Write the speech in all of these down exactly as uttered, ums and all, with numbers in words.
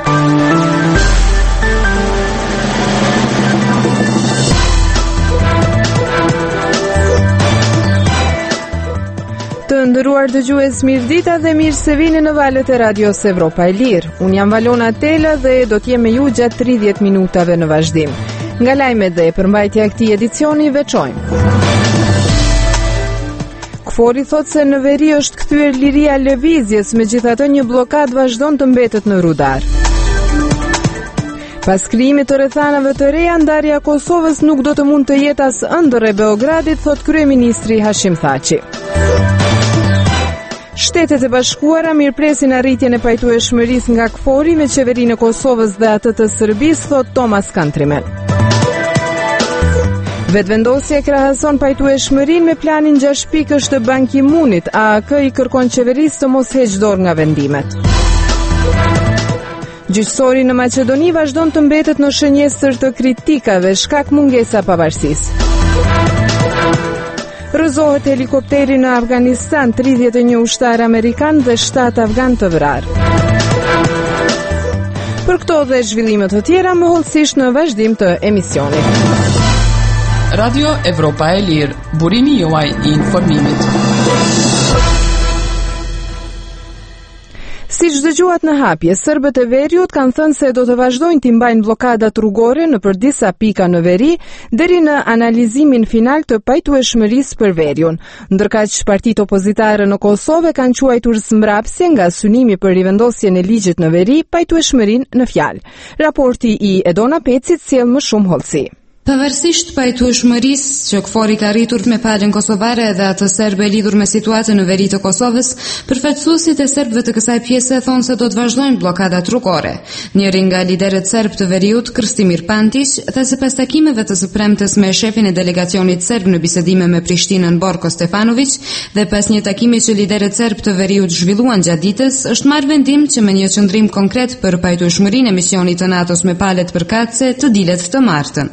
Të nderuar dëgjues, mirëdita dhe mirë se vini në valët e Radios Evropa e Lirë. Unë jam Valona Tela dhe do t'jem me ju gjatë tridhjetë minutave në vazhdim. Nga lajmet dhe përmbajtja e këtij edicioni veçojmë. Kfori thot se në veri është kthyer liria lëvizjes, megjithatë një bllokadë vazhdon të mbetet në rudar. Pas krijimit të rrethanave të reja, ndarja e Kosovës nuk do të mund të jetë as ëndër e Beogradit, thot kryeministri Hashim Thaçi. Shtetet e Bashkuara mirëpresin arritjen e pajtueshmërisë nga Kfori me qeverinë e Kosovës dhe atë të Serbisë, thot Thomas Kantrimen. Vetëvendosja krahason pajtueshmërinë me planin gjashtë pikësh të Ban Ki-moonit. A A K i kërkon qeverisë të mos heqë dorë nga vendimet. Gjyqësori në Maqedoni vazhdon të mbetet në shënjestër të kritikave shkak mungesa pavarësisë. Rrëzohet helikopteri në Afganistan, tridhjetë e një ushtar amerikan dhe shtatë afgan të vrarë. Për këto dhe zhvillimet të tjera, më hollësisht në vazhdim të emisionit. Radio Evropa e Lirë, burimi juaj i informimit. Siç dëgjuat në hapje, serbët e Veriut kanë thënë se do të vazhdojnë të mbajnë bllokadat rrugore në për disa pika në veri deri në analizimin final të pajtueshmërisë për Veriun. Ndërkaq partitë opozitare në Kosovë kanë quajtur smbrapsje nga synimi për rivendosjen e ligjit në veri, pajtueshmërinë në fjalë. Raporti i Edona Pecit sjell më shumë hollësi. Pavarësisht pajtueshmërisë që Kfori ka arritur me palën kosovare dhe atë serbe lidhur me situatën në veri të Kosovës, përfaqësuesit e serbëve të kësaj pjese thonë se do të vazhdojnë bllokadat rrugore. Njëri nga liderët serb të Veriut, Krstimir Pantić, tha se pas takimeve të së premtes me shefin e delegacionit serb në bisedime me Prishtinën Borko Stefanović dhe pas një takimi që liderët serb të Veriut zhvilluan gjatë ditës, është marrë vendim që me një qëndrim konkret për pajtueshmërinë e misionit të NATO-s me palet përkatëse të dilet të martën.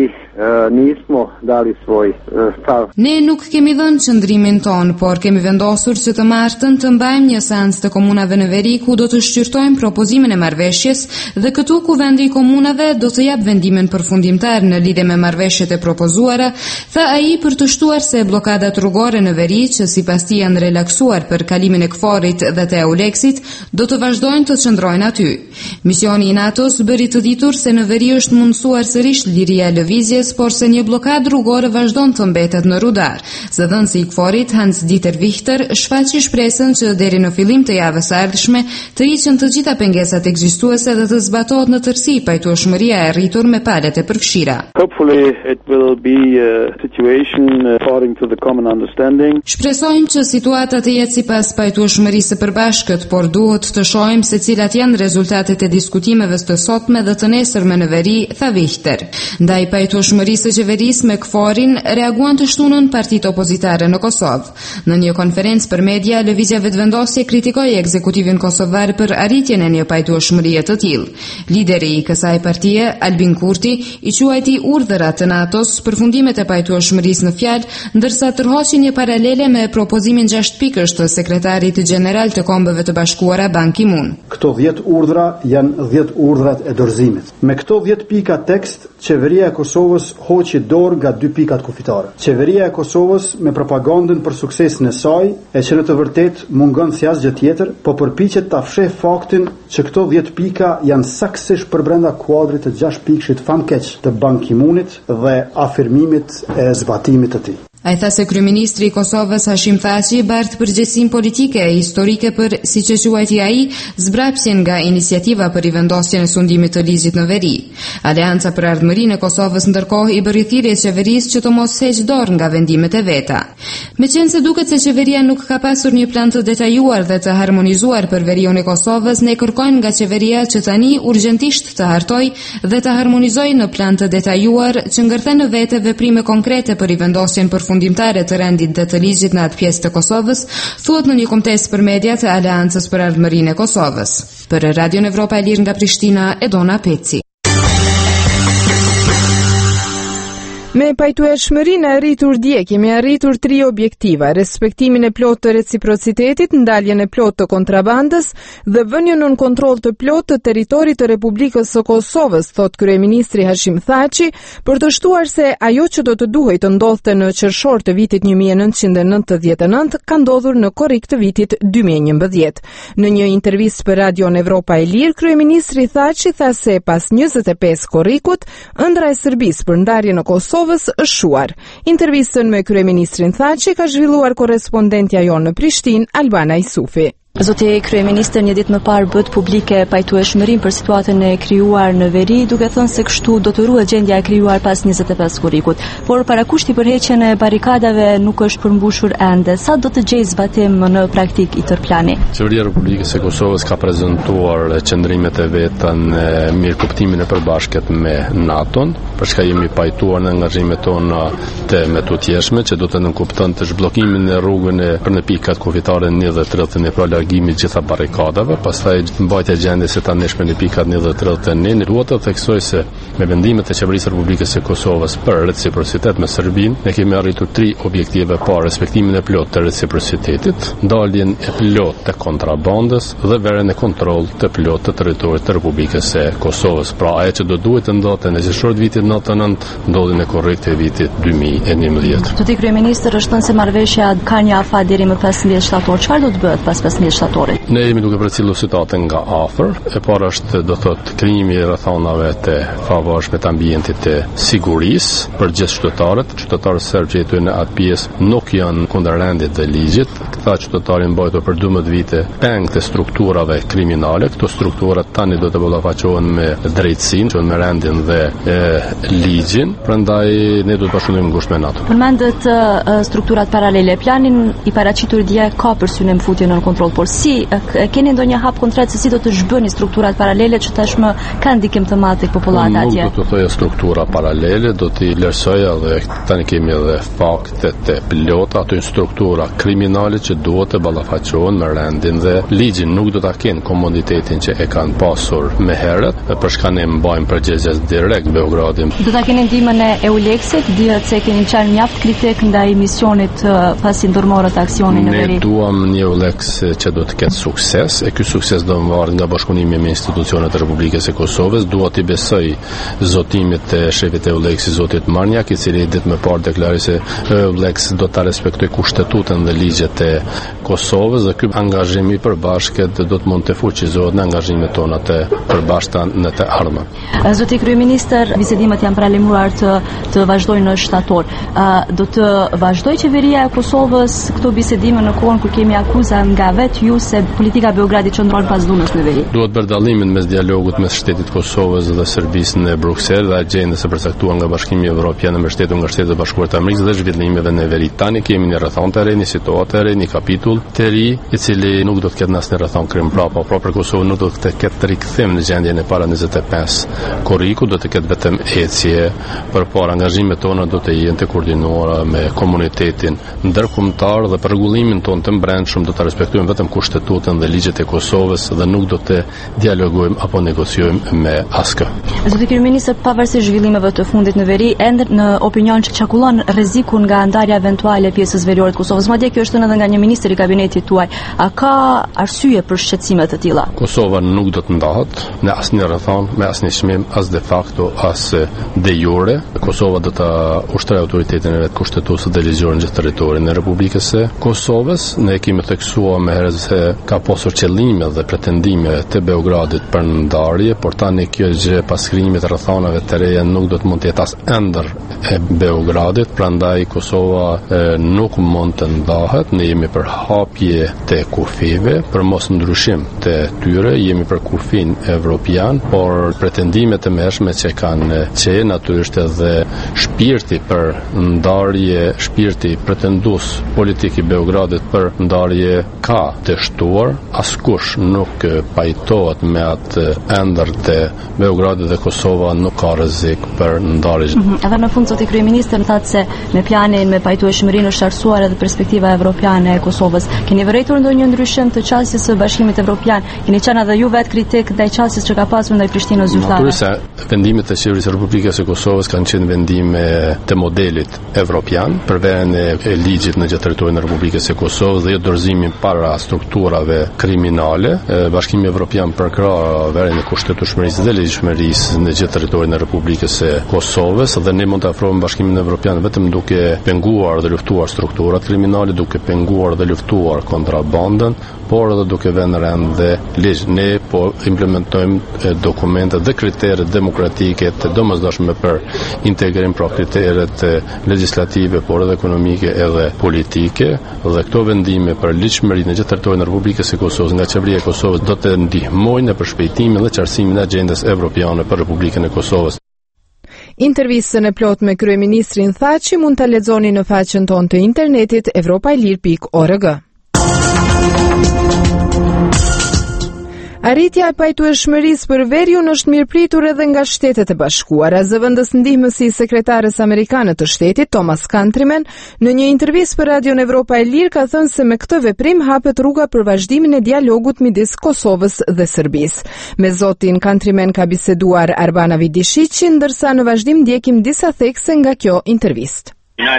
Uh, nismo dali svoj uh, stav. Ne nuk kemi dhënë qëndrimin ton, por kemi vendosur që të martën të mbajmë një seancë të komunave në veri ku do të shqyrtojmë propozimin e marrëveshjes dhe këtu ku vendi i komunave do të jap vendimin përfundimtar në lidhje me marrëveshjet e propozuara, tha ai për të shtuar se bllokadat rrugore në veri që sipas tij janë relaksuar për kalimin e Kforit dhe të Euleksit do të vazhdojnë të qëndrojnë aty. Misioni i NATO-s bëri të ditur se në veri është mundsuar sërish liria e lëvizjes, por se një blokadë rrugore vazhdon të mbetet në rudar. Zëdhënësi i Kforit, Hans Dieter Wichter, shfaqi shpresën që deri në fillim të javës së ardhshme të hiqen të gjitha pengesat ekzistuese dhe të zbatohet në tërësi pajtueshmëria e arritur me palet e përfshira. Hopefully it will be a situation according to the common understanding. Shpresojmë që situata të jetë sipas pajtueshmërisë së përbashkët, por duhet të shohim se cilat janë rezultatet e diskutimeve të sotme dhe të nesërme në veri, tha Wichter. Ndaj pajtueshmërisë së qeverisë me Kforin reaguan të shtunën partitë opozitare në Kosovë. Në një konferencë për media, lëvizja vetëvendosje kritikoi ekzekutivin kosovar për arritjen e një pajtueshmërie të tillë. Lideri i kësaj partie, Albin Kurti, i quajti urdhërat të NATO-s përfundimet e pajtueshmërisë në fjalë, ndërsa tërhoqi një paralele me propozimin gjashtë pikësh të sekretarit gjeneral të Kombeve të Bashkuara Ban Ki-moon. Këto dhjetë urdhra janë dhjetë urdhrat e dorëzimit. Me këto dhjetë pika tekst, qeveria e Kosovës hoqi dorë nga dy pikat kufitare. Qeveria e Kosovës me propagandën për suksesin e saj, e që në të vërtet mungon si asgjë tjetër, po përpiqet ta fsheh faktin që këto dhjetë pika janë saktësisht për brenda kuadrit të gjashtë pikëshit famkeq të Ban Ki-moonit dhe afirmimit e zbatimit të tij. Ai tha se kryeministri i Kosovës Hashim Thaçi bart përgjegjësinë politike e historike për, siç e quajti ai, zbrapsjen nga iniciativa për rivendosjen e sundimit të ligjit në veri. Aleanca për Ardhmërinë e Kosovës ndërkohë i bëri thirrje qeverisë që të mos heqë dorë nga vendimet e veta. Meqense duket se qeveria nuk ka pasur një plan të detajuar dhe të harmonizuar për veriun e Kosovës, ne kërkojmë nga qeveria që tani urgjentisht të hartojë dhe të harmonizojë në plan të detajuar që ngërthen në vete veprime konkrete për rivendosjen për fundimtare të rendit dhe të ligjit në atë pjesë të Kosovës, thuhet në një kontestë për media të Aleancës për Ardhmërinë e Kosovës. Për Radio Evropa e Lirë nga Prishtina, Edona Peci. Me pajtueshmërinë e arritur dje, kemi arritur tri objektiva: respektimin e plotë të reciprocitetit, ndaljen e plotë të kontrabandës dhe vënien nën kontroll të plotë të territorit të Republikës së Kosovës, thot kryeministri Hashim Thaçi, për të shtuar se ajo që do të duhej të ndodhte në qershor të vitit një mijë e nëntëqind e nëntëdhjetë e nëntë ka ndodhur në korrik të vitit dy mijë e njëmbëdhjetë. Në një intervistë për Radion Evropa e Lirë, kryeministri Thaçi tha se pas njëzet e pesë korrikut, ëndra e Serbisë për ndarje në Kosovë është shuar. Intervistën me kryeministrin Thaçi ka zhvilluar korrespondentja jonë në Prishtinë, Albana Isufi. Zoti kryeministër, një ditë më parë bët publike pajtueshmërinë për situatën e krijuar në veri, duke thënë se kështu do të ruhet gjendja e krijuar pas njëzet e pesë korrikut. Por parakushti për heqjen e barikadave nuk është përmbushur ende. Sa do të gjejë zbatim në praktik i tërë plani? Qeveria e Republikës së Kosovës ka prezantuar qëndrimet e veta në mirëkuptimin e përbashkët me NATO-n, për çka jemi pajtuar në angazhimet tona të metutjeshme që do të nënkupton të zhbllokimin e rrugën e për në pikat kufitare një dhe tridhjetë e një pra largimit gjitha barikadave, pastaj mbajtja e gjendjes së tanishme në pikat një dhe tridhjetë e një. Duhet të theksoj se me vendimet e Qeverisë së Republikës së Kosovës për reciprocitet me Serbinë, ne kemi arritur tri objektive: parë, respektimin e plotë të reciprocitetit, ndaljen e plotë të kontrabandës dhe vëren e kontroll të plotë të territorit të Republikës së Kosovës. Pra ajo që do duhet të ndodhte në qershor të vitit nëntëdhjetë e nëntë, ndodhi në korrik të vitit dy mijë e njëmbëdhjetë. Zoti kryeministër, është thënë se marrëveshja ka një afat deri më pesëmbëdhjetë shtator. Çfarë do të bëhet pas pesëmbëdhjetë shtatorit? Ne jemi duke përcjellur situatën nga afër. E para është, do thot, krijimi i rrethonave të favorshme të ambientit të sigurisë për gjithë qytetarët. Qytetarët serbë që jetojnë në atë pjesë nuk janë kundër rendit dhe ligjit. Këta qytetarë mbajtur për dymbëdhjetë vite peng të strukturave kriminale. Këto struktura tani do të ballafaqohen me drejtësinë, me rendin dhe e, ligjin. Prandaj ne do të bashkëpunojmë ngushtë me NATO. Përmendet uh, strukturat paralele. Planin i paraqitur dje ka për synim futjen në kontroll, por si e keni ndonjë hap konkret se si do të zhbëni strukturat paralele që tashmë kanë ndikim të madh tek popullata atje? Nuk do të thoya struktura paralele, do t'i lërsoja dhe tani kemi edhe fakte të plota, ato struktura kriminale që duhet të ballafaqohen me rendin dhe ligjin. Nuk do ta kenë komoditetin që e kanë pasur më herët, për shkak ne mbajmë përgjegjës direkt Beogradin. Do ta keni ndihmën e EULEX-it, dihet se keni qenë mjaft kritik ndaj misionit pasi ndërmorët aksionin në veri. Ne duam një EULEX që do të ketë sukses, e ky sukses do të marrë nga bashkëpunimi me institucionet e Republikës së Kosovës. Dua t'i besoj zotimit të shefit e EULEX-it, zotit Marnjak, i cili ditë më parë deklaroi se EULEX do ta respektojë kushtetutën dhe ligjet e Kosovës dhe ky angazhim i përbashkët do të mund të fuqizohet në angazhimet tona të përbashkëta në të ardhmen. Zoti kryeministër, bisedimet janë paralajmëruar të të vazhdojnë në shtator. Do të vazhdojë qeveria e Kosovës këto bisedime në kohën kur kemi akuza nga vetë ju se politika e Beogradit qëndron pas dhunës në veri? Duhet bërë dallimin mes dialogut mes shtetit Kosovës dhe Serbisë në Bruksel dhe agjendës së përcaktuar nga Bashkimi Evropian në mbështetje nga Shtetet e Bashkuara të Amerikës dhe zhvillimeve në veri. Tani kemi një rrethon të re, një situatë e re, një kapitull të ri, i cili nuk do të ketë asnjë rrethon krim prapa, por për Kosovën nuk do të ketë rikthim në gjendjen e para njëzet e pesë korriku, do të ketë vetëm ecje, përpara angazhimet tona do të jenë të koordinuara me komunitetin ndërkombëtar dhe për rregullimin tonë të brendshëm do të respektojmë vetëm kushtetutën dhe ligjet e Kosovës dhe nuk do të dialogojmë apo negociojmë me askë. Zoti kryeministër, pavarësisht zhvillimeve të fundit në veri, ende në opinion që çakullon rrezikun nga ndarja eventuale e pjesës veriore të Kosovës. Madje kjo është edhe nga një ministër i kabinetit tuaj. A ka arsye për shqetësime të tilla? Kosova nuk do të ndahet në asnjë rrethon, me asnjë çmim, as de facto, as de jure. Kosova do ta ushtrojë autoritetin e vet kushtetues dhe ligjor në gjithë territorin e Republikës së Kosovës. Ne kemi theksuar më herët se ka pasur qëllime dhe pretendime të Beogradit për ndarje, por tani kjo gjë pas krijimit të rrethonave të reja nuk do të mund të jetë as ëndër e Beogradit, prandaj Kosova e, nuk mund të ndahet. Ne jemi për hapje të kufive, për mos ndryshim të tyre, jemi për kufin evropian, por pretendimet e mëshme që kanë qenë natyrisht edhe shpirti për ndarje, shpirti pretendues politik i Beogradit për ndarje ka të shtuar, askush nuk pajtohet me atë ëndër të Beogradit dhe Kosova nuk ka rrezik për ndarje. Mm -hmm. Edhe në fund zoti kryeministër thatë se me planin me pajtueshmërinë është arsuar edhe perspektiva evropiane e Kosovës. Keni vërejtur ndonjë ndryshim të qasjes së Bashkimit Evropian? Keni qenë edhe ju vetë kritik ndaj qasjes që ka pasur ndaj Prishtinës zyrtare? Natyrisht, vendimet e qeverisë së Republikës së Kosovës kanë qenë vendime të modelit evropian për vënien e ligjit në gjithë territorin e Republikës së Kosovës dhe jo dorëzimin para strukturave kriminale. Bashkimi Evropian përkrah vënien e kushtetueshmërisë dhe ligjshmërisë në gjithë territorin e Republikës së Kosovës dhe ne mund të afrohemi Bashkimin Evropian vetëm duke penguar dhe luftuar strukturat kriminale, duke penguar dhe luftuar kontrabandën, por edhe duke vënë rend dhe ligj. Ne po implementojmë dokumentet dhe kriteret demokratike të domosdoshme për integrim, pra kriteret legislative, por edhe ekonomike edhe politike, dhe këto vendime për ligjshmërinë në gjithë territorin e Republikës së Kosovës nga qeveria e Kosovës do të ndihmojnë në përshpejtimin dhe qartësimin e agjendës evropiane për Republikën e Kosovës. Intervistën e plot me kryeministrin Thaçi mund ta lexoni në faqen tonë të internetit evropailir pikë org. Arritja e pajtueshmërisë për Veriun është mirëpritur edhe nga Shtetet e Bashkuara. Zëvendës ndihmësi i sekretares amerikane të shtetit, Thomas Countryman, në një intervistë për Radion Evropa e Lirë ka thënë se me këtë veprim hapet rruga për vazhdimin e dialogut midis Kosovës dhe Serbisë. Me zotin Countryman ka biseduar Arbana Vidishiqi, ndërsa në vazhdim ndjekim disa thekse nga kjo intervistë.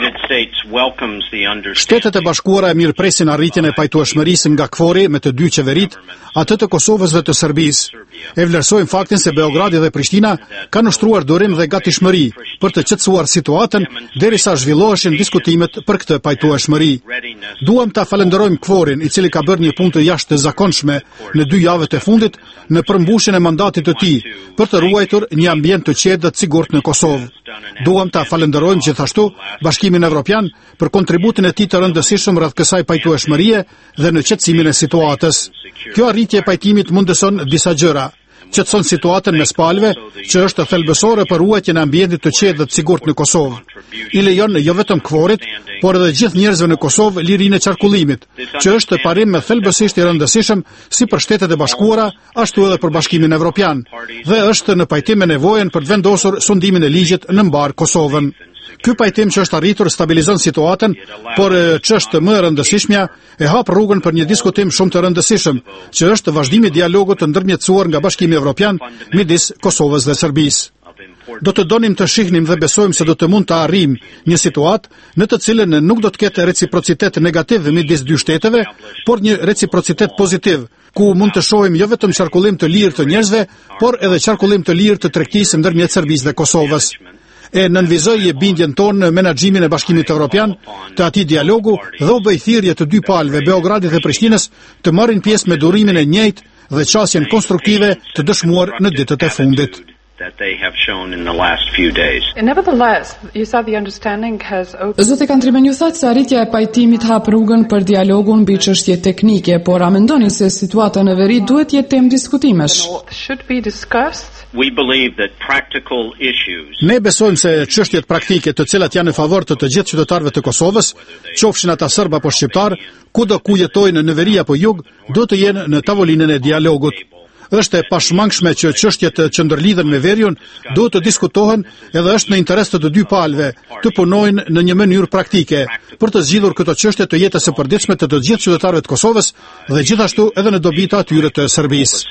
Shtetet e Bashkuara e mirëpresin arritjen e pajtueshmërisë nga KFOR-i me të dy qeverit, atë të Kosovës dhe të Serbisë. E vlerësojmë faktin se Beogradi dhe Prishtina kanë ushtruar durim dhe gatishmëri për të qetësuar situatën derisa zhvilloheshin diskutimet për këtë pajtueshmëri. Duam ta falenderojmë KFOR-in, i cili ka bërë një punë të jashtëzakonshme në dy javët e fundit në përmbushjen e mandatit të tij për të ruajtur një ambient të qetë dhe të sigurt në Kosovë. Duam ta falenderojmë gjithashtu Bashkimin Evropian për kontributin e tij të rëndësishëm rreth kësaj pajtueshmërie dhe në qetësimin e situatës. Kjo arritje e pajtimit mundëson disa gjëra. Qetëson situatën mes palëve, që është thelbësore për ruajtjen e ambientit të qetë dhe të sigurt në Kosovë. I lejon jo vetëm KFOR-it, por edhe gjithë njerëzve në Kosovë lirinë e qarkullimit, që është parim me thelbësisht i rëndësishëm si për Shtetet e Bashkuara, ashtu edhe për Bashkimin Evropian, dhe është në pajtim me nevojën për të vendosur sundimin e ligjit në mbar Kosovën. Ky pajtim që është arritur stabilizon situatën, por ç'është më e rëndësishmja, e hap rrugën për një diskutim shumë të rëndësishëm, që është vazhdimi i dialogut të ndërmjetësuar nga Bashkimi Evropian midis Kosovës dhe Serbisë. Do të donim të shihnim dhe besojmë se do të mund të arrijmë një situatë në të cilën nuk do të ketë reciprocitet negativ midis dy shteteve, por një reciprocitet pozitiv, ku mund të shohim jo vetëm qarkullim të lirë të njerëzve, por edhe qarkullim të lirë të tregtisë ndërmjet Serbisë dhe Kosovës. E nënvizoi bindjen tonë në menaxhimin e Bashkimit Evropian të atij dialogu dhe u bëi thirrje të dy palëve, Beogradit dhe Prishtinës, të marrin pjesë me durimin e njëjtë dhe qasjen konstruktive të dëshmuar në ditët e fundit. that they have shown in the last few days. Nevertheless, you said the understanding has opened. Zoti Countryman, ju thatë se arritja e pajtimit hap rrugën për dialogun mbi çështje teknike, por a mendoni se situata në veri duhet jetë temë diskutimesh? Should be discussed. We believe that practical issues. Ne besojmë se çështjet praktike të cilat janë në favor të të gjithë qytetarëve të Kosovës, qofshin ata serb apo shqiptar, kudo ku jetojnë në veri apo jug, do të jenë në tavolinën e dialogut. Është e pashmangshme që çështjet që ndërlidhen me veriun duhet të diskutohen edhe është në interes të të dy palëve të punojnë në një mënyrë praktike për të zgjidhur këto çështje të jetës së përditshme të të gjithë qytetarëve të Kosovës dhe gjithashtu edhe në dobi të atyre të Serbisë.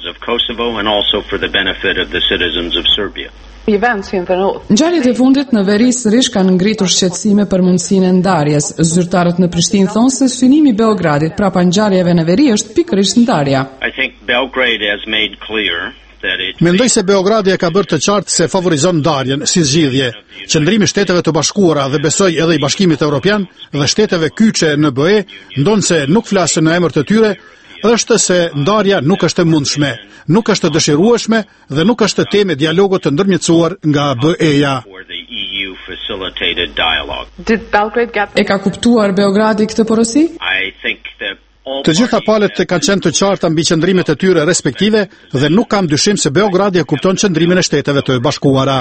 Ngjarjet e fundit në veri sërish kanë ngritur shqetësime për mundësinë e ndarjes. Zyrtarët në Prishtinë thonë se synimi i Beogradit prapa ngjarjeve në veri është pikërisht ndarja. Mendoj se Beogradi e ka bërë të qartë se favorizon ndarjen si zgjidhje. Qëndrimi i Shteteve të Bashkuara dhe besoj edhe i Bashkimit Evropian dhe shteteve kyçe në B E, ndonë se nuk flasën në emër të tyre, është se ndarja nuk është e mundshme, nuk është e dëshirueshme dhe nuk është temë dialogut të ndërmjetësuar nga B E-ja. E ka kuptuar Beogradi këtë porosi? Të gjitha palët kanë qenë të qarta mbi qëndrimet e tyre respektive dhe nuk kam dyshim se Beogradi e kupton qëndrimin e Shteteve të Bashkuara.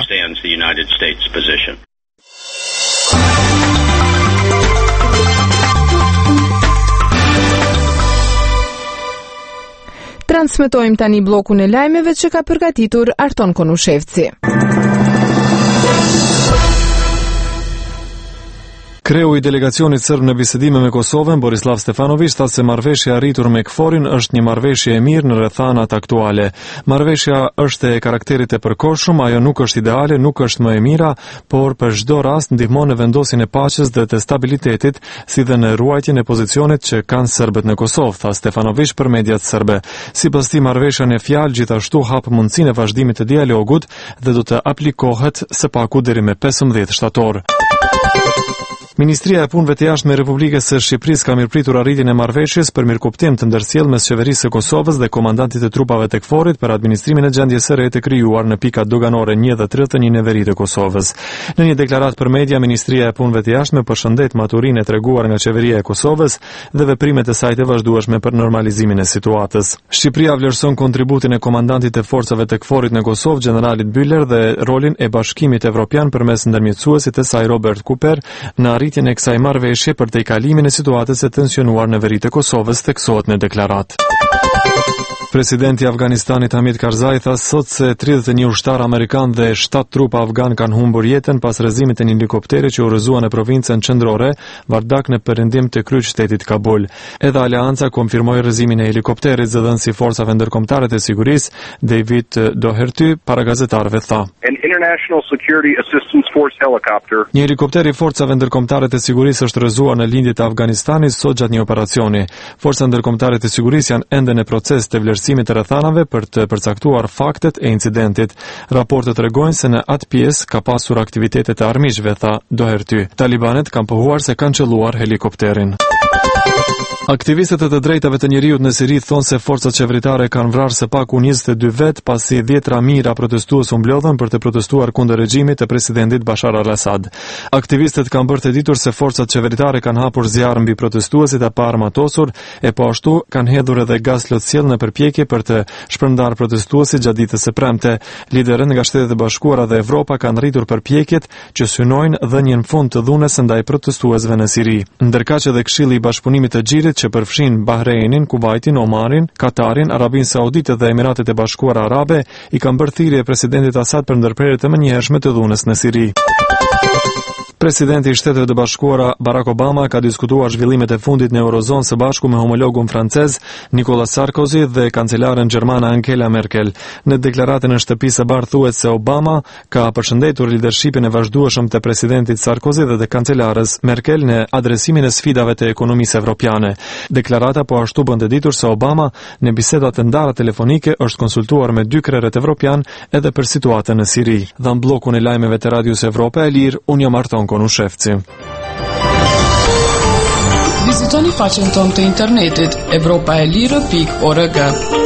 Transmetojmë tani bllokun e lajmeve që ka përgatitur Arton Konushevci. Kreu i delegacionit sërb në bisedime me Kosovën, Borislav Stefanović, tha se marrëveshja arritur me K F O R-in është një marrëveshje e mirë në rrethanat aktuale. Marrëveshja është e karakterit e përkohshëm, ajo nuk është ideale, nuk është më e mira, por për çdo rast ndihmon në vendosjen e paqes dhe të stabilitetit, si dhe në ruajtjen e pozicionit që kanë serbët në Kosovë, tha Stefanović për mediat serbe. Sipas tij, marrëveshja në fjalë gjithashtu hap mundësinë e vazhdimit të dialogut dhe do të aplikohet së paku deri me pesëmbëdhjetë shtator. Ministria e Punëve të Jashtme e Republikës së Shqipërisë ka mirëpritur arritjen e marrëveshjes për mirëkuptim të ndërsjellë mes qeverisë së Kosovës dhe komandantit të trupave të K F O R-it për administrimin e gjendjes së re të krijuar në pikat doganore një dhe tridhjetë e një në veri të Kosovës. Në një deklaratë për media, Ministria e Punëve të Jashtme përshëndet maturinë e treguar nga qeveria e Kosovës dhe veprimet e saj të vazhdueshme për normalizimin e situatës. Shqipëria vlerëson kontributin e komandantit të forcave të K F O R-it në Kosovë, generalit Büller, dhe rolin e Bashkimit Evropian përmes ndërmjetësuesit të saj Robert Cooper në arritjen e kësaj marrëveshje për tejkalimin e situatës së tensionuar në veri të Kosovës, theksohet në deklaratë. Presidenti i Afganistanit Hamid Karzai tha sot se tridhjetë e një ushtar amerikan dhe shtatë trupa afgan kanë humbur jetën pas rrëzimit të një helikopteri që udhëzua në provincën qendrore Vardak në perëndim të kryeqytetit Kabul. Edhe Aleanca konfirmoi rrëzimin e helikopterit, zëdhënësi i forcave ndërkombëtare të sigurisë David Doherty para gazetarëve tha: An International Security Assistance Force helicopter. Një helikopter i forcave ndërkombëtare të sigurisë është rrëzuar në lindje të Afganistanit sot gjatë një operacioni. Forcat ndërkombëtare të sigurisë janë ende në proces të vlerësimit të rrethanave për të përcaktuar faktet e incidentit. Raportet tregojnë se në atë pjesë ka pasur aktivitete të armiqve, tha Doherty. Talibanet kanë pohuar se kanë çelluar helikopterin. Aktivistët e të drejtave të njerëzit në Siri thonë se forcat qeveritare kanë vrarë së paku njëzet e dy vet pasi dhjetra mijëra protestues u mblodhen për të protestuar kundër regjimit të presidentit Bashar al-Assad. Aktivistët kanë bërë të ditur se forcat qeveritare kanë hapur zjarr mbi protestuesit e pa armatosur, e po ashtu kanë hedhur edhe gaz lotësiell në përpjekje për të shpërndarë protestuesit gjatë ditës së premte. Liderët nga Shtetet e Bashkuara dhe Evropa kanë rritur përpjekjet që synojnë dhënien fund të dhunës ndaj protestuesve në Siri. Ndërkaq edhe Këshilli i Bashkëpunimit të Xhirit, që përfshin Bahreinin, Kuvajtin, Omanin, Katarin, Arabinë Saudite dhe Emiratet e Bashkuara Arabe, i kanë bërë thirrje presidentit Assad për ndërprerje të menjëhershme të dhunës në Siri. Presidenti i Shtetet e Bashkuara Barack Obama ka diskutuar zhvillimet e fundit në Eurozonë së bashku me homologun francez Nicolas Sarkozy dhe kancelaren gjermane Angela Merkel. Në deklaratën e shtëpisë së bardhë thuhet se Obama ka përshëndetur lidershipin e vazhdueshëm të presidentit Sarkozy dhe të kancelares Merkel në adresimin e sfidave të ekonomisë evropiane. Deklarata po ashtu bën të ditur se Obama në biseda të ndara telefonike është konsultuar me dy krerët evropian edhe për situatën në Siri. Dha bllokun e lajmeve të Radios Evropa e Lirë, unë jam Arton Konushevci. Vizitoni faqen tonë të internetit evropa e lirë pikë org.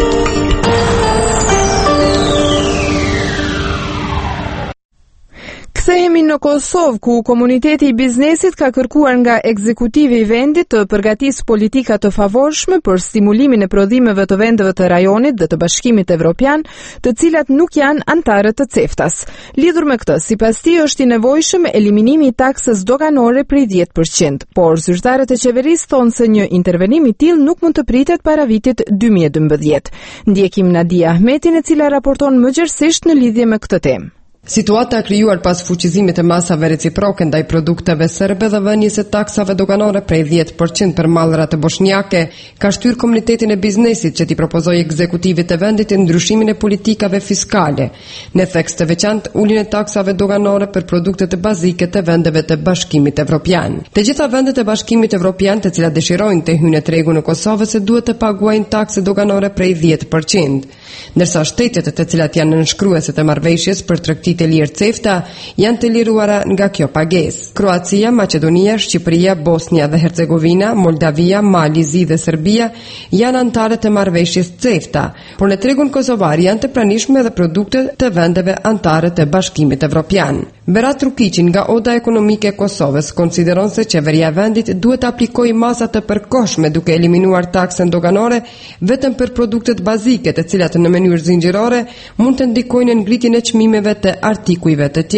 Kthehemi në Kosovë, ku komuniteti i biznesit ka kërkuar nga ekzekutivi i vendit të përgatisë politika të favorshme për stimulimin e prodhimeve të vendeve të rajonit dhe të Bashkimit Evropian, të cilat nuk janë antarë të CEFTA-s. Lidhur me këtë, sipas tij është i nevojshëm eliminimi i taksës doganore prej dhjetë përqind, por zyrtarët e qeverisë thonë se një intervenim i tillë nuk mund të pritet para vitit dy mijë e dymbëdhjetë. Ndjekim Nadia Ahmetin, e cila raporton më gjerësisht në lidhje me këtë temë. Situata krijuar pas fuqizimit të masave reciproke ndaj produkteve serbe dhe vënies së taksave doganore prej dhjetë përqind për mallrat e bosnjake ka shtyr komunitetin e biznesit që t'i propozoi ekzekutivit të vendit ndryshimin e politikave fiskale. Në tekst të veçantë uljen e taksave doganore për produktet e bazike të vendeve të Bashkimit Evropian. Të gjitha vendet e Bashkimit Evropian të cilat dëshirojnë të hyjnë në tregun e Kosovës se duhet të paguajnë takse doganore prej dhjetë përqind, ndërsa shtetet të cilat janë nënshkruese të marrëveshjes për tregti të lirë CEFTA janë të liruara nga kjo pagesë. Kroacia, Maqedonia, Shqipëria, Bosnia dhe Hercegovina, Moldavia, Mali, Zi dhe Serbia janë anëtarë të marrëveshjes CEFTA, por në tregun kosovar janë të pranishme edhe produktet të vendeve anëtare të Bashkimit Evropian. Berat Rukiqin nga Oda Ekonomike e Kosovës konsideron se qeveria e vendit duhet të aplikojë masa të përkohshme duke eliminuar taksën doganore vetëm për produktet bazike, të cilat në mënyrë zinxhirore mund të ndikojnë në ngritjen e çmimeve të artikujve të tjerë.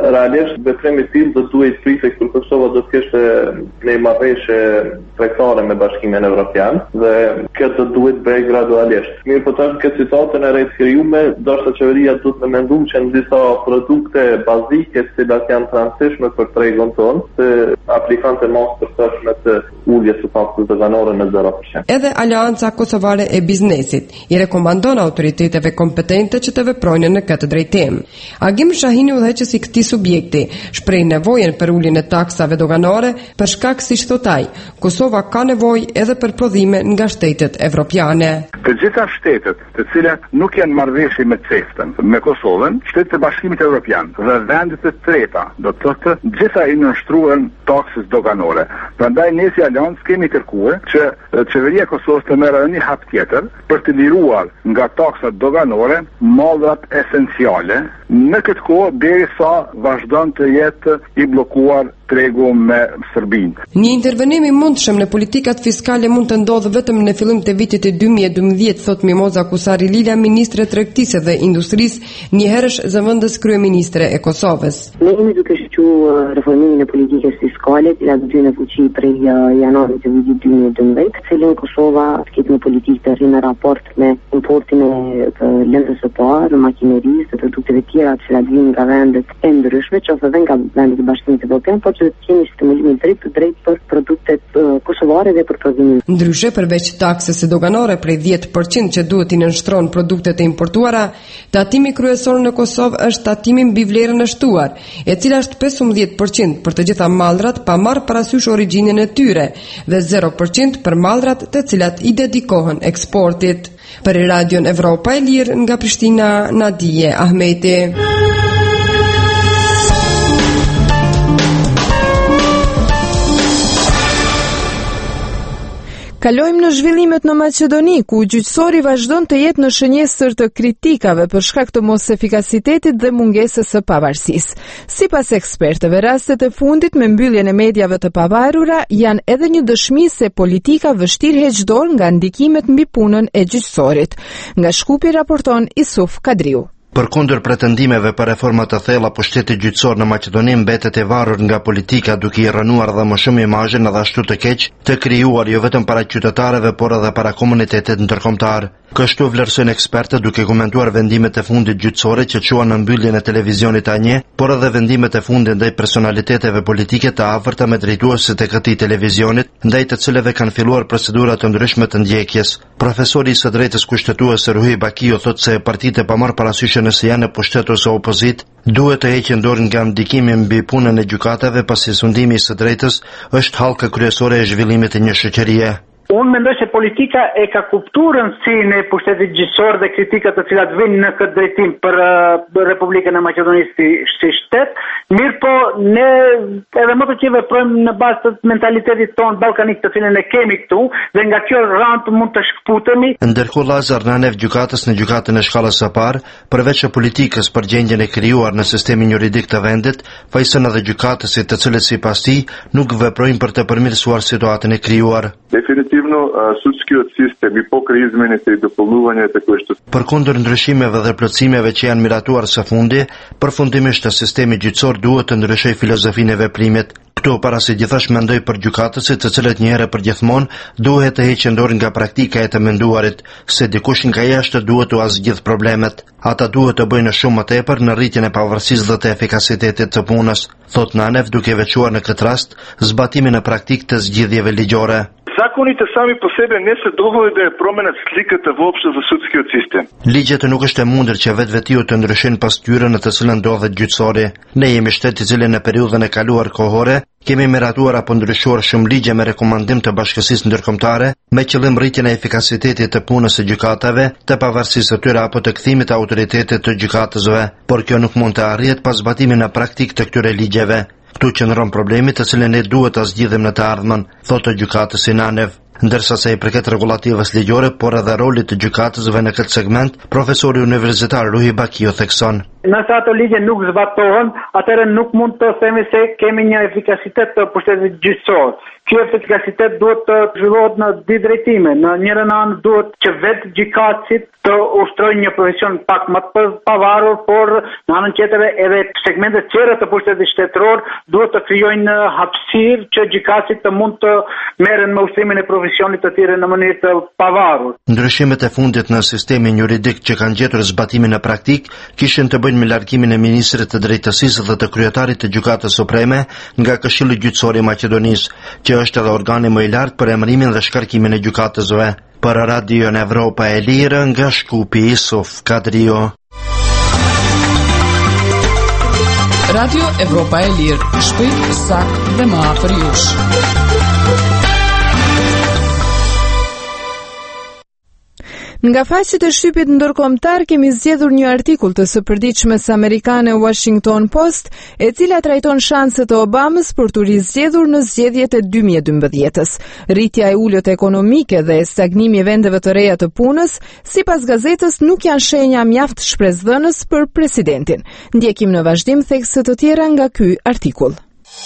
realisht veprimi i tillë do duhet pritet kur Kosova do të kishte një marrëveshje tregtare me Bashkimin Evropian dhe kjo do duhet bëj gradualisht. Mirë, po tash këtë situatën e rejtë krijuar, ndoshta qeveria do të mendu që në disa produkte bazike të cilat janë të rëndësishme për tregun tonë, se aplikante mos përshtatshme të uljes së taksës doganore në zero përqind. Edhe Aleanca Kosovare e Biznesit i rekomandon autoriteteve kompetente që të veprojnë në këtë drejtim. Agim Shahini, udhëheqësi i këtij subjekti, shpreh nevojën për uljen e taksave doganore për shkak, siç thot ai, Kosova ka nevojë edhe për prodhime nga shtetet evropiane. Të gjitha shtetet të cilat nuk janë marrëveshje me CEFTA-n, me Kosovën, shtetet e Bashkimit Evropian dhe vendet e treta, do të thotë gjitha i nënshtruan taksës doganore. Prandaj ne si Aleancë kemi kërkuar që qeveria e Kosovës të merrë një hap tjetër për të liruar nga taksat doganore mallrat esenciale, në këtë kohë derisa vazhdon të jetë i bllokuar tregu me Serbinë. Një intervenim i mundshëm në politikat fiskale mund të ndodhë vetëm në fillim të vitit të dy mijë e dymbëdhjetë, thot Mimoza Kusari Lila, ministre e tregtisë dhe industrisë, një herësh zëvendës kryeministre e Kosovës. Ne jemi duke shqyrtuar reformimin e politikës fiskale, cila do të në fuqi prej janarit të vitit dy mijë e dymbëdhjetë, cilën Kosova të ketë një politikë të rrinë raport me importin e lëndës së parë, makinerisë, të produkteve tjera të cilat vijnë nga vendet e ndryshme, qoftë edhe nga vendet e Bashkimit Evropian, por që të kemi stimulimin drejt për drejt për produktet uh, kosovare dhe për prodhimin. Ndryshe, përveç taksës së doganore prej dhjetë përqind që duhet i nënshtron produktet e importuara, tatimi kryesor në Kosovë është tatimi mbi vlerën e shtuar, e cila është pesëmbëdhjetë përqind për të gjitha mallrat pa marrë parasysh origjinën e tyre dhe zero përqind për mallrat të cilat i dedikohen eksportit. Për Radion Evropa e Lirë nga Prishtina, Nadije Ahmeti. Kalojmë në zhvillimet në Maqedoni, ku gjyqësori vazhdon të jetë në shënjesër të kritikave për shkak të mos efikasitetit dhe mungesës së pavarësisë. Sipas ekspertëve, rastet e fundit me mbylljen e mediave të pavarura janë edhe një dëshmi se politika vështirë heq dorë nga ndikimet mbi punën e gjyqësorit. Nga Shkupi raporton Isuf Kadriu. Përkundër pretendimeve për reforma të thella, pushteti gjyqësor në Maqedoni mbetet i varur nga politika, duke i rënuar dhe më shumë imazhin edhe ashtu të keq të krijuar jo vetëm para qytetarëve, por edhe para komunitetit ndërkombëtar. Kështu vlerësojnë ekspertët duke komentuar vendimet e fundit gjyqësore që quan në mbylljen e televizionit A një, por edhe vendimet e fundit ndaj personaliteteve politike të afërta me drejtuesit e këtij televizionit, ndaj të cilëve kanë filluar procedura të ndryshme të ndjekjes. Profesori i së drejtës kushtetuese Ruhi Bakiu thotë se partitë pa marrë parasysh nëse janë në pushtet ose opozit, duhet të heqin dorë nga ndikimi mbi punën e gjykatave, pasi sundimi i së drejtës është hallka kryesore e zhvillimit të një shoqërie. Unë mendoj se politika e ka kuptuar rëndësinë e pushtetit gjyqësor dhe kritikat të cilat vijnë në këtë drejtim për uh, Republikën e Maqedonisë si, si shtet. Mirë po, ne edhe më të që veprojmë në bazë të mentalitetit tonë ballkanik të cilën e kemi këtu dhe nga kjo rand mund të shkputemi. Ndërkohë Lazar Nanev, gjykatës në gjykatën e shkallës së parë, përveç e politikës për gjendjen e krijuar në sistemin juridik të vendit, fajsën edhe gjykatësit të cilët sipas tij nuk veprojnë për të përmirësuar situatën e krijuar. Definitivno sudskiot sistem i pokraj izmenite i dopunjuvanjeve koje što Përkundër ndryshimeve dhe plotësimeve që janë miratuar së fundi, përfundimisht sistemi gjyqësor duhet të ndryshojë filozofinë e veprimit. Këto para se gjithashtu mendoj për gjykatësit të cilët një herë për gjithmonë duhet të heqen dorë nga praktika e të menduarit, se dikush nga jashtë duhet të zgjidhë problemet. Ata duhet të bëjnë shumë më tepër në rritjen e pavarësisë dhe të efikasitetit të punës, thot Nanev, duke veçuar në këtë rast zbatimin e praktikë të zgjidhjeve ligjore. Zakonite sami po sebe ne se dovoljno da je promenat slikata uopšte za sudski sistem. Ligjet nuk është e mundur që vetvetiu të ndryshojnë pasqyrën në të cilën ndodhet gjyqësori. Ne jemi shtet i cili në periudhën e kaluar kohore kemi miratuar apo ndryshuar shumë ligje me rekomandim të Bashkësisë Ndërkombëtare me qëllim rritjen e efikasitetit të punës së gjykatave, të pavarësisë së tyre apo të kthimit të autoritetit të gjykatësve, por kjo nuk mund të arrihet pa zbatimin e praktik të këtyre ligjeve. Këtu qëndron problemi të cilin ne duhet ta zgjidhim në të ardhmen, thotë gjykatësi Nanev. Ndërsa sa i përket rregullativës ligjore, por edhe rolit të gjykatësve në këtë segment, profesori universitar Ruhi Bakiu thekson. Nëse ato ligje nuk zbatohen, atëherë nuk mund të themi se kemi një efikasitet të pushtetit gjyqësor. Ky efikasitet duhet të zhvillohet në dy drejtime. Në njërin anë duhet që vetë gjykatësit të ushtrojnë një profesion pak më të pavarur, por në anën tjetër edhe segmentet tjera të pushtetit shtetëror duhet të krijojnë hapësirë që gjykatësit të mund të merren me ushtrimin e profesionit të tyre në mënyrë të pavarur. Ndryshimet e fundit në sistemin juridik që kanë gjetur zbatimin në praktik kishin të bëjnë me largimin e ministrit të drejtësisë dhe të kryetarit të Gjykatës Supreme nga Këshilli Gjyqësor i Maqedonisë, që është edhe organi më i lartë për emërimin dhe shkarkimin e gjykatësve. Për Radio Evropa e Lirë nga Shkupi Isuf Kadrio. Radio Evropa e Lirë, shpejt, sakt dhe më afër jush. Nga faqet e shtypit ndërkombëtar kemi zgjedhur një artikull të së përditshmes amerikane Washington Post, e cila trajton shanset e Obamës për të rizgjedhur në zgjedhjet e dy mijë e dymbëdhjetës. Rritja e ulët ekonomike dhe stagnimi i vendeve të reja të punës, sipas gazetës, nuk janë shenja mjaft shpresdhënës për presidentin. Ndjekim në vazhdim thekse të tjera nga ky artikull.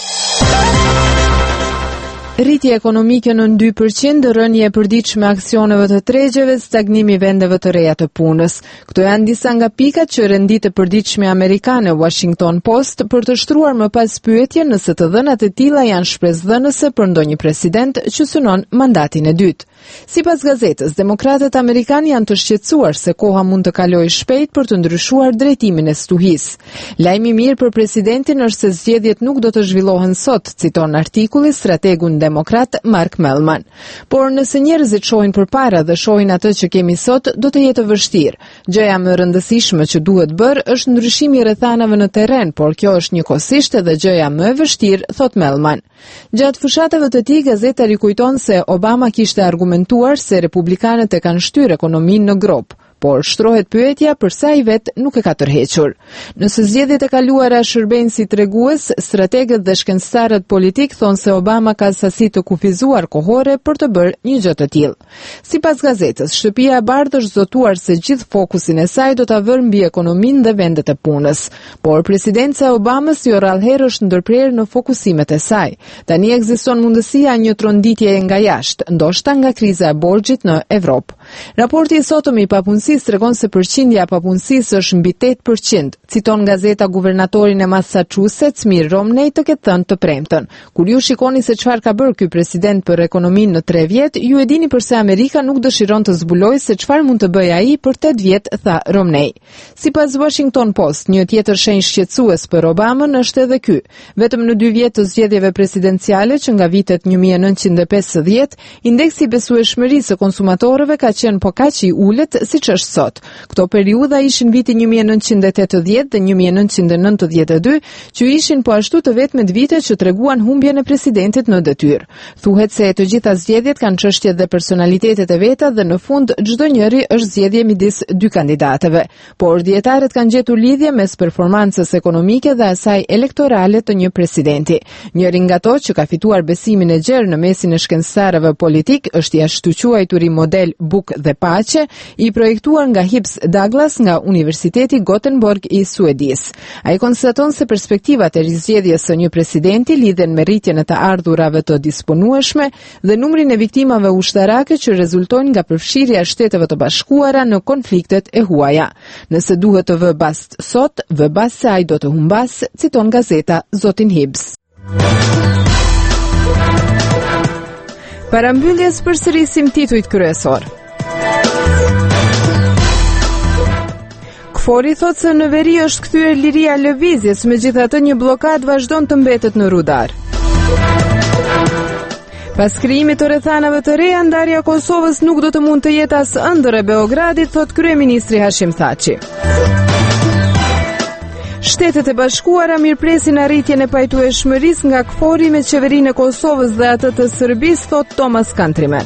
Rritje ekonomike në dy përqind, rënje e përditshme aksioneve të tregjeve, stagnimi vendeve të reja të punës. Këto janë disa nga pikat që rendit e përditshme amerikane Washington Post për të shtruar më pas pyetje nëse të dhënat e tilla janë shpresdhënëse për ndonjë president që synon mandatin e dytë. Sipas gazetës, demokratët amerikanë janë të shqetësuar se koha mund të kalojë shpejt për të ndryshuar drejtimin e stuhisë. Lajmi i mirë për presidentin është se zgjedhjet nuk do të zhvillohen sot, citon artikulli strategun demokrat Mark Mellman. Por nëse njerëzit shohin përpara dhe shohin atë që kemi sot, do të jetë vështirë. Gjëja më e rëndësishme që duhet bërë është ndryshimi i rrethanave në terren, por kjo është njëkohësisht edhe gjëja më e vështirë, thot Mellman. Gjatë fushatave të tij, gazeta rikujton se Obama kishte argumentuar se republikanët e kanë shtyrë ekonominë në grop, por shtrohet pyetja përsa i vet nuk e ka tërhequr. Nëse zgjedhjet e kaluara shërbejnë si tregues, strategët dhe shkencëtarët politik thonë se Obama ka sasi të kufizuar kohore për të bërë një gjë të tillë. Sipas gazetës, Shtëpia e Bardhë është zotuar se gjithë fokusin e saj do ta vërë mbi ekonominë dhe vendet e punës, por presidenca e Obamës jo rrallëherë është ndërprerë në fokusimet e saj. Tani ekziston mundësia një tronditje nga jashtë, ndoshta nga kriza e borxhit në Evropë. Raporti i sotëm i papunësisë tregon se përqindja e papunësisë është mbi tetë përqind, citon gazeta guvernatorin e Massachusetts, Mitt Romney, të ketë thënë të premten. Kur ju shikoni se çfarë ka bërë ky president për ekonominë në tre vjet, ju e dini pse Amerika nuk dëshiron të zbulojë se çfarë mund të bëjë ai për tetë vjet, tha Romney. Sipas Washington Post, një tjetër shenjë shqetësues për Obamën është edhe ky. Vetëm në dy vjet të zgjedhjeve presidenciale që nga vitet një mijë e nëntëqind e pesëdhjetë, indeksi besueshmërisë së konsumatorëve ka qenë po kaq i ulët siç është sot. Këto periudha ishin viti një mijë e nëntëqind e tetëdhjetë dhe një mijë e nëntëqind e nëntëdhjetë e dy, që ishin po ashtu të vetmet vite që treguan humbjen e presidentit në detyrë. Thuhet se të gjitha zgjedhjet kanë çështje dhe personalitetet e veta dhe në fund çdo njëri është zgjedhje midis dy kandidatëve. Por dietarët kanë gjetur lidhje mes performancës ekonomike dhe asaj elektorale të një presidenti. Njëri nga ato që ka fituar besimin e gjerë në mesin e shkencëtarëve politik është i ashtu quajturi model Buk dhe Paqe, i projektuar nga Hibbs Douglas nga Universiteti Gothenburg i Suedisë. Ai konstaton se perspektivat e rizgjedhjes së një presidenti lidhen me rritjen e të ardhurave të disponueshme dhe numrin e viktimave ushtarake që rezultojnë nga përfshirja e Shteteve të Bashkuara në konfliktet e huaja. Nëse duhet të vë bast sot, vë bast se ai do të humbas, citon gazeta zotin Hibbs. Parambylljes përsërisim titujt kryesor. Fori thot se në veri është kthyer liria lëvizjes, megjithatë një blokadë vazhdon të mbetet në rudar. Pas krijimit të rrethanave të reja, ndarja e Kosovës nuk do të mund të jetë as ëndër e Beogradit, thot kryeministri Hashim Thaçi. Shtetet e Bashkuara mirëpresin arritjen e pajtueshmërisë nga K F O R-i me qeverinë e Kosovës dhe atë të Serbisë, thot Thomas Countryman.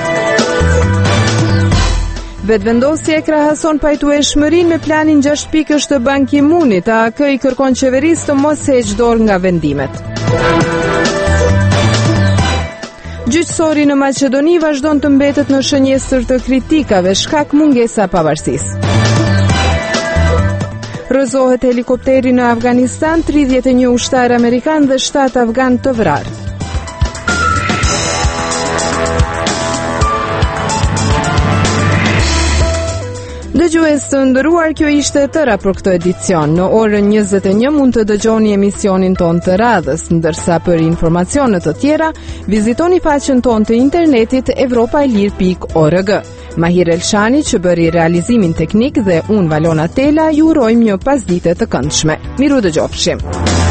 Vetëvendosja e krahason pajtueshmërinë me planin gjashtë pikësh të Ban Ki-moonit, A A K i kërkon qeverisë të mos heqë dorë nga vendimet. Gjyqësori në Maqedoni vazhdon të mbetet në shënjestër të kritikave, shkak mungesa pavarësisë. Rrëzohet helikopteri në Afganistan, tridhjetë e një ushtar amerikan dhe shtatë afgan të vrarë. Dëgjues të nderuar, kjo ishte tëra për këtë edicion. Në orën njëzet e një mund të dëgjoni emisionin ton të radhës, ndërsa për informacione të tjera, vizitoni faqen ton të internetit evropailir pikë org. Mahir Elshani që bëri realizimin teknik dhe unë Valona Tela ju urojmë një pasdite të këndshme. Miru dëgjofshim.